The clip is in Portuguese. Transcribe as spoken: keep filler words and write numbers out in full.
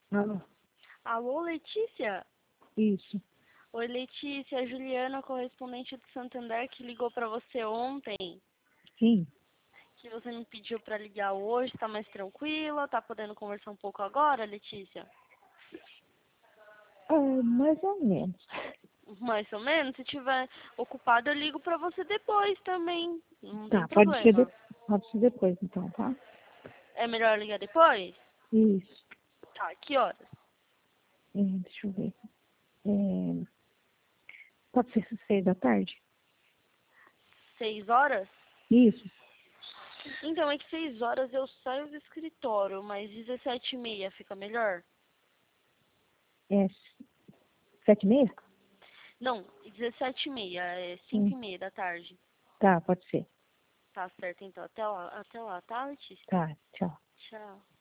Alô? Alô, Letícia? Isso. Oi, Letícia, a Juliana, correspondente do Santander, que ligou pra você ontem, Sim. que você me pediu pra ligar hoje, tá mais tranquila? Tá podendo conversar um pouco agora, Letícia? É, mais ou menos. Mais ou menos? Se tiver ocupado, eu ligo pra você depois também. Não tem Tá, pode ser, de... problema. pode ser depois então, tá? É melhor ligar depois? Isso. Tá, que horas? É, deixa eu ver. É, pode ser seis da tarde? Seis horas? Isso. Então, é que seis horas eu saio do escritório, mas dezessete e meia fica melhor? É sete e meia? Não, dezessete e meia, é cinco Hum, e meia da tarde. tá, pode ser. Tá certo, então. Até lá, até lá, tá, Letícia? Tá, tchau. Tchau.